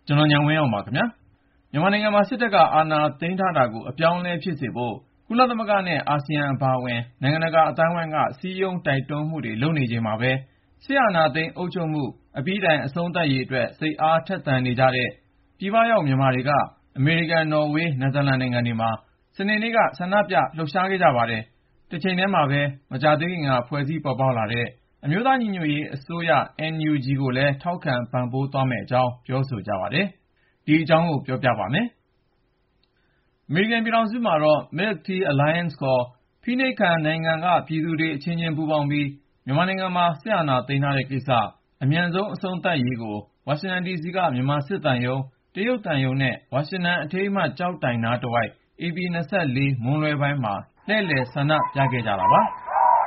ကျွန်တော်ညံဝင်းအောင်ပါခင်ဗျာမြန်မာနိုင်ငံမှာစစ်တပ်ကအာဏာသိမ်းထားတာကိုအပြောင်းအလဲဖြစ်စေဖို့ကုလသမဂ္ဂနဲ့အာဆီယံအပါအဝင်နိုင်ငံတကာအတိုင်းအဝိုင်းကစည်းရုံးတိုက်တွန်းမှုတွေလုပ်နေချိန်မှာပဲစစ်အာဏာသိမ်းအုပ်ချုပ်မှုအပြီးတိုင်အဆုံးသတ်ရေးအတွက်စိတ်အားထက်သန်နေကြတဲ့ပြည်ပရောက်မြန်မာတွေကအမေရိကန်၊နော်ဝေး၊နယ်သာလန်နိုင်ငံတွေမှာစနေနေ့ကဆန္ဒပြလှုပ်ရှားခဲ့ကြပါတယ်။တစ်ချိန်တည်းမှာပဲမကြာသေးခင်ကဖွဲ့စည်းပေါ်ပေါက်လာတဲ့အမျိုးသားညီညွတ်ရေးအစိုးရ NUG ကိုလည်းထောက်ခံပံ့ပိုးသွားမယ့်အကြောင်းပြောဆိုကြပါတယ်။ဒီအကြောင်းကိုပြောပြပါမယ်။ အမေရိကန်ပြည်ထောင်စုမှာတော့ Milk Tea Alliance ခေါ်ဖိနှိပ်ခံနိုင်ငံကပြည်သူတွေအချင်းချင်းပူးပေါင်းပြီးမြန်မာနိုင်ငံမှာစစ်အာဏာသိမ်းထားတဲ့ကိစ္စအမြန်ဆုံးအဆုံးသတ်ရေးကိုဝါရှင်တန်ဒီစီကမြန်မာစစ်သံရုံးတရုတ်သံရုံးနဲ့ဝါရှင်တန်အထိမ်းအမှတ်ကျောက်တိုင်နားတဝိုက်ဧပြီ24မွန်းလွဲပိုင်းမှာလှည့်လည်ဆန္ဒပြခဲ့ကြတာပါ။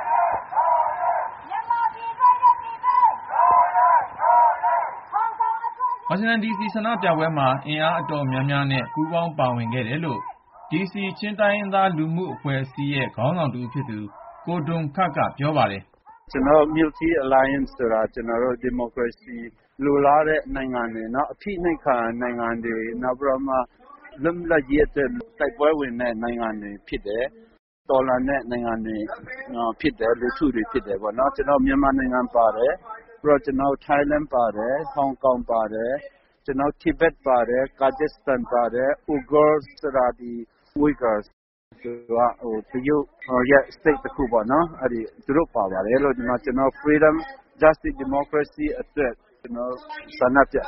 ဝါရှင်တန်ဒီစီဆန္ဒပြပွဲမှာအင်အားအတော်များများနဲ့ပူးပေါင်းပါဝင်ခဲ့တယ်လို့ဒီစီချင်းတိုင်းရင်းသားလူမှုအဖွဲ့အစည်းရဲ့ခေါင်းဆောင်တဦးဖြစ်သူကိုဒွန်ခတ်ကပြောပါတယ်။ကျွန်တော် Milk Tea Alliance ဆိုတာကျွန်တော်တို့ဒီမိုကရေစီလိုလားတဲ့နိုင်ငံတွေနော်အဖိနှိပ်ခံနိုင်ငံတွေနောက်ပြီးတော့မှလွတ်လပ်ရေးအတွက်တိုက်ပွဲဝင်တဲ့နိုင်ငံတွေဖြစ်တယ်။တော်လှန်တဲ့နိုင်ငံတွေဖြစ်တယ်လူထုတွေဖြစ်တယ်ပေါ့နော်ကျွန်တော်မြန်မာနိုင်ငံပါတယ်ပြီးတော့ကျွန်တော်ထိုင်းလန်ပါတယ်ဟောင်ကောင်ပါတယ်ကျွန်တော်တိဘက်ပါတယ်ကာဂျစ်စတန်ပါတယ်ဥဂေါဆိုတာဒီဝီဂါဆိုတာတရုတ်ရဲ့ state တစ်ခုပေါ့နော်အဲ့ဒီသူတို့ပါပါတယ်လို့ကျွန်တော် freedom justice democracy အတွက်ကျွန်တော်ဆန္ဒပြ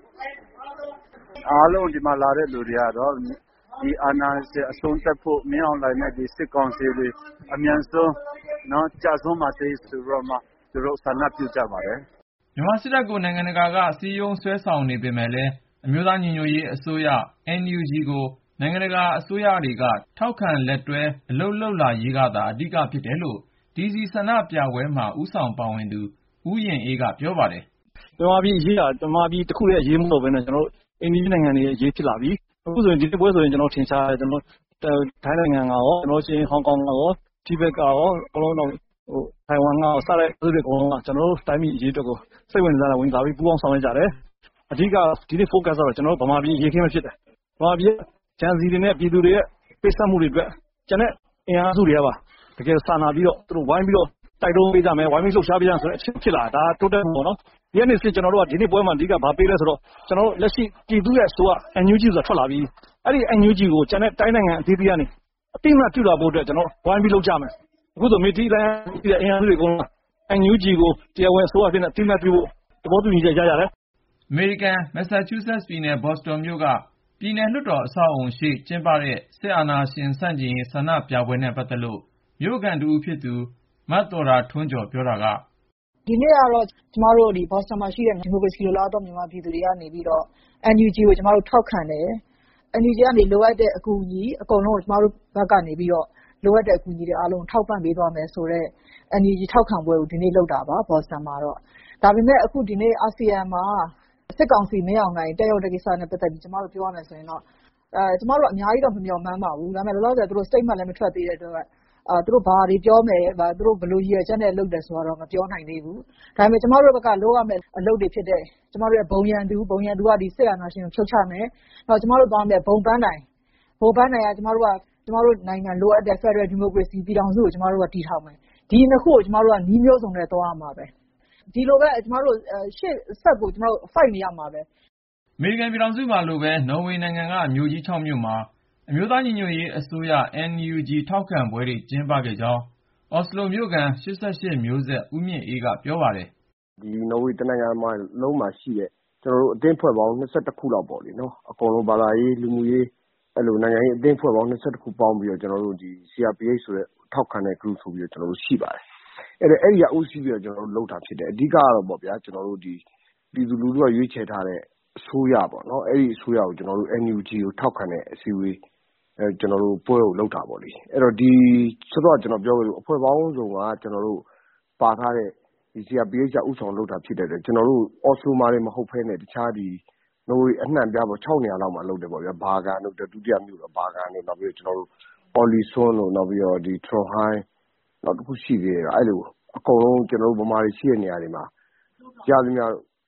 အားလုံးဒီမှာလာတဲ့လူတွေကတော့ဒီအာဏာရှင်အဆုံးသတ်ဖို့မင်းအောင်လှိုင်နဲ့ဒီစစ်ကောင်စီတွေအမြန်ဆုံးနော်ကြာဆုံးပါစေဆိုတော့မှသူတို့ဆန္ဒပြုကြပါတယ်မြန်မာစစ်တပ်ကိုနိုင်ငံတကာကစည်းရုံးဆွဲဆောင်နေပေမဲ့လည်းအမျိုးသားညီညွတ်ရေးအစိုးရ NUG ကိုနိုင်ငံတကာအစိုးရတွေကထောက်ခံလက်တွဲအလုပ်လုပ်လာရေးကသာအဓိကဖြစ်တယ်လို့ဒီစီဆန္ဒပြပွဲမှာဦးဆောင်ပါဝင်သူဦးရင်အေးကပြောပါတယ်။မြန်မာပြည်အရေးကမြန်မာပြည်တစ်ခုရဲ့အရေးမဟုတ်ဘဲနဲ့ကျွန်တော်တို့အိန္ဒိယနိုင်ငံတွေရဲ့အရေးဖြစ်လာပြီ။အခုဆိုရင်ဒီပွဲဆိုရင်ကျွန်တော်ထင်ရှားတယ်ကျွန်တော်ထိုင်းနိုင်ငံကရောကျွန်တော်ချင်းဟောင်ကောင်ကရောတိဘက်ကရောအလုံးလုံးထိုင်ဝမ်ကစတဲ့သူတွေအကုန်လုံးကကျွန်တော်တို့တိုင်းပြည်အရေးအတွက်ကိုစိတ်ဝင်စားတာဝင်စားပြီးပူးပေါင်းဆောင်ရွက်ကြတယ်။အဓိကဒီနေ့ focus ကတော့ကျွန်တော်တို့ဗမာပြည်အရေးခင်းမဖြစ်တယ်။ဗမာပြည်ကျန်စီတွေနဲ့ပြည်သူတွေရဲ့ပိတ်ဆက်မှုတွေအတွက်ကျန်တဲ့အင်အားစုတွေကပါတကယ်စာနာပြီးတော့သူတို့ဝိုင်းပြီးတော့တိုက်တွန်းပေးကြမယ်ဝိုင်းပြီးလှုပ်ရှားပေးကြဆိုတဲ့အချက်ဖြစ်လာတာတိုးတက်မှုပေါ့နော်ဒီနေ့စစ်ကျွန်တော်တို့ကဒီနေ့ပွဲမှာအဓိကဘာပေးလဲဆိုတော့ကျွန်တော်တို့လက်ရှိပြည်သူရဲ့အစိုးရ NUG ဆိုတာထွက်လာပြီးအဲ့ဒီ NUG ကိုကျန်တဲ့တိုင်းနိုင်ငံအသီးသီးကနေအတိအမှတ်ပြုလာဖို့အတွက်ကျွန်တော်ဝိုင်းပြီးလှုပ်ကြမယ်အခုဆိုမြေတီးလိုင်းအင်အားစုတွေအကုန်လုံး NUG ကိုတရားဝင်အစိုးရဖြစ်နေအတိအမှတ်ပြုဖို့သဘောတူညီချက်ရရတယ်အမေရိကန်မက်ဆာချူးဆက်ပြည်နယ်ဘော့စတွန်မြို့ကပြည်နယ်လွှတ်တော်အဆောက်အုံရှိကျင်းပတဲ့စစ်အာဏာရှင်ဆန့်ကျင်ရေးဆန္ဒပြပွဲနဲ့ပတ်သက်လို့မြို့ခံတဦးဖြစ်သူမတော်တာထွန်းကျော်ပြောတာကဒီနေ့ကတော့ကျမတို့ဒီဘော့စတွန်မှာရှိတဲ့ဒီမိုကရေစီလိုလားသောမြန်မာပြည်သူတွေကနေပြီးတော့ NUG ကိုကျမတို့ထောက်ခံတယ် NUG ကနေလိုအပ်တဲ့အကူအညီအကုန်လုံးကိုကျမတို့ဘက်ကနေပြီးတော့လိုအပ်တဲ့အကူအညီတွေအားလုံးထောက်ပံ့ပေးသွားမယ်ဆိုတော့ NUG ထောက်ခံပွဲကိုဒီနေ့လုပ်တာပါဘော့စတွန်မှာတော့ဒါပေမဲ့အခုဒီနေ့အာဆီယံမှာစစ်ကောင်စီမင်းအောင်လှိုင်တက်ရောက်တဲ့ကိစ္စနဲ့ပတ်သက်ပြီးကျမတို့ပြောရမယ်ဆိုရင်တော့ကျမတို့အများကြီးတော့မမျှော်မှန်းပါဘူးဒါပေမဲ့လောလောဆယ်သူတို့ statement လည်းမထွက်သေးတဲ့အတွက်သူတို့ဘာတွေပြောမယ်သူတို့ဘယ်လိုရည်ရွယ်ချက်နဲ့လုပ်တယ်ဆိုတော့မပြောနိုင်သေးဘူးဒါပေမဲ့ကျမတို့ဘက်ကလုပ်ရမယ့်အလုပ်တွေဖြစ်တဲ့ကျမတို့ရဲ့ဘုံရန်သူကဒီစစ်အာဏာရှင်ကိုဖြုတ်ချမယ်နောက်ကျမတို့သွားမယ်ဘုံပန်းတိုင်ကကျမတို့နိုင်ငံလိုအပ်တဲ့ Federal Democracy ပြည်ထောင်စုကိုကျမတို့ကတည်ထောင်မယ်ဒီနှစ်ခုကိုကျမတို့ကနှီးမျိုးစုံနဲ့သွားရမှာပဲဒီလိုပဲကျမတို့ရှေ့ဆက်ကိုကျမတို့ fight နေရမှာပဲအမေရိကန်ပြည်ထောင်စုမှာလိုပဲနော်ဝေနိုင်ငံကမြို့ကြီး6မြို့မှာအမျိုးသားညီညွတ်ရေးအစိုးရ NUG ထောက်ခံပွဲတွေကျင်းပခဲ့ကြောင်းအော်စလိုမြို့ခံ88မျိုးဆက်ဦးမြင့်အေးကပြောပါတယ်ဒီနော်ဝေတနိုင်ငံမှာလုံးမှာရှိတဲ့ကျွန်တော်တို့အသင်းဖွဲ့ပေါင်း22ခုလောက်ပေါ့လေနော်အကုန်လုံးဘာသာရေးလူမှုရေးအဲ့လိုနိုင်ငံရေးအသင်းဖွဲ့ပေါင်း22ခုပေါင်းပြီးတော့ကျွန်တော်တို့ဒီ CRPH ဆိုတဲ့ထောက်ခံတဲ့ group ဆိုပြီးတော့ကျွန်တော်တို့ရှိပါတယ်အဲ့ဒီကဦးစီးပြီးတော့ကျွန်တော်တို့လုပ်တာဖြစ်တယ်အဓိကကတော့ပေါ့ဗျာကျွန်တော်တို့ဒီပြည်သူလူထုကရွေးချယ်ထားတဲ့အစိုးရပေါ့နော်အဲ့ဒီအစိုးရကိုကျွန်တော်တို့ NUG ကိုထောက်ခံတဲ့အစည်းအဝေးကျွန်တော်တို့ပွဲကိုလုပ်တာပေါ့လေအဲ့တော့ဒီဆိုတော့ကျွန်တော်ပြောလို့အဖွဲ့ပေါင်းစုံကကျွန်တော်တို့ပါထားတဲ့ဒီ CRPH ကဥဆောင်လုပ်တာဖြစ်တဲ့အတွက်ကျွန်တော်တို့အော်ဆိုမာတွေမဟုတ်ဘဲနဲ့တခြားဒီနော်ဝေအနှံ့ပြားပေါ့6နေရာလောက်မှာလုပ်တယ်ပေါ့ဗျာဘာဂန်တို့ဒုတိယမြို့တော့ဘာဂန်တို့နောက်ပြီးကျွန်တော်တို့အော်လီဆွန်းတို့နောက်ပြီးတော့ဒီထရွန်ဟိုင်းနောက်တစ်ခုရှိသေးတယ်အဲ့လိုအကုန်လုံးကျွန်တော်တို့ဗမာတွေရှိတဲ့နေရာတွေမှာကြားသမျှ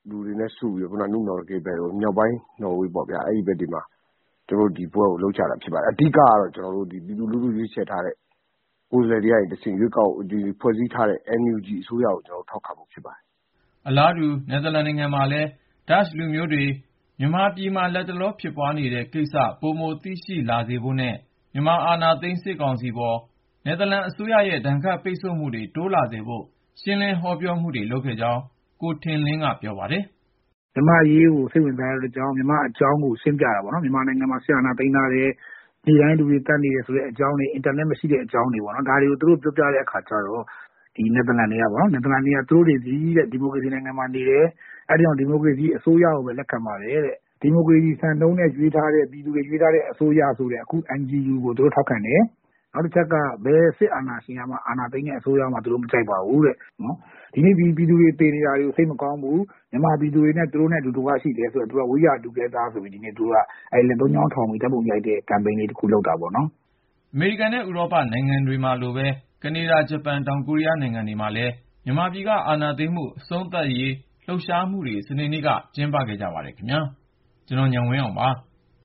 လူတွေနဲ့စုပြီးတော့ခုနနုနော်ဂေဘယ်လိုမြောက်ပိုင်းနော်ဝေးပေါ့ဗျာအဲ့ဒီဘက်ဒီမှာကျွန်တော်တို့ဒီပွဲကိုလုပ်ချတာဖြစ်ပါတယ်အဓိကကတော့ကျွန်တော်တို့ဒီပြည်သူလူထုရွေးချယ်ထားတဲ့ကိုယ်စားလှယ်တွေရဲ့တစဉ်ရွေးကောက်ဒီဖွဲ့စည်းထားတဲ့ NUG အစိုးရကိုကျွန်တော်ထောက်ခံဖို့ဖြစ်ပါတယ်အလားတူနယ်သာလန်နိုင်ငံမှာလည်းဒတ်လူမျိုးတွေမြန်မာပြည်မှာလက်တလောဖြစ်ပွားနေတဲ့ကိစ္စပိုမိုသိရှိလာစေဖို့နဲ့မြန်မာအာဏာသိမ်းစစ်ကောင်စီပေါ်နယ်သာလန်အစိုးရရဲ့ဒဏ်ခတ်ပိတ်ဆို့မှုတွေတိုးလာစေဖို့ရှင်းလင်းဟောပြောမှုတွေလုပ်ခဲ့ကြောင်းကိုထင်လင်းကပြောပါတယ်မြန်မာရေးကိုစိတ်ဝင်စားတဲ့အကြောင်းမြန်မာအကြောင်းကိုရှင်းပြတာပေါ့နော်မြန်မာနိုင်ငံမှာဆရာနာသိမ်းထားတဲ့ဒီတိုင်းလူတွေတတ်နေတယ်ဆိုတဲ့အကြောင်းတွေအင်တာနက်မရှိတဲ့အကြောင်းတွေပေါ့နော်ဒါတွေကိုသူတို့ပြောပြတဲ့အခါကျတော့ဒီနယ်သာလန်တွေကပေါ့နော်နယ်သာလန်တွေကသူတို့တွေဒီတဲ့ဒီမိုကရေစီနိုင်ငံမှာနေတယ်အဲ့ဒီတော့ဒီမိုကရေစီအစိုးရကိုပဲလက်ခံပါတယ်တဲ့ဒီမိုကရေစီစံနှုန်းနဲ့ရွေးထားတဲ့ပြည်သူတွေရွေးထားတဲ့အစိုးရဆိုတဲ့အခု NGU ကိုသူတို့ထောက်ခံတယ်နောက်တစ်ချက်ကဘယ်စစ်အာဏာရှင်ကမှအာဏာသိမ်းတဲ့အစိုးရမှသူတို့မကြိုက်ပါဘူးတဲ့နော်ဒီနေ့ဒီပြည်သူတွေတည်နေတာတွေကိုစိတ်မကောင်းဘူးမြန်မာပြည်သူတွေနဲ့သူတို့နဲ့အတူတူရှိတယ်ဆိုတော့သူကဝိရတူကဲသားဆိုပြီးဒီနေ့သူကအဲ့လက်သုံးချောင်းထောင်ပြီးတပ်ပုံရိုက်တဲ့ campaign လေးတစ်ခုလုပ်တာပေါ့နော်အမေရိကန်နဲ့ဥရောပနိုင်ငံတွေမှာလိုပဲကနေဒါဂျပန်တောင်ကိုရီးယားနိုင်ငံတွေမှာလည်းမြန်မာပြည်ကအာဏာသိမ်းမှုအဆုံးသတ်ရေးလှုပ်ရှားမှုတွေစနေနေ့ကကျင်းပခဲ့ကြပါတယ်ခင်ဗျာကျွန်တော်ညံဝင်းအောင်ပါ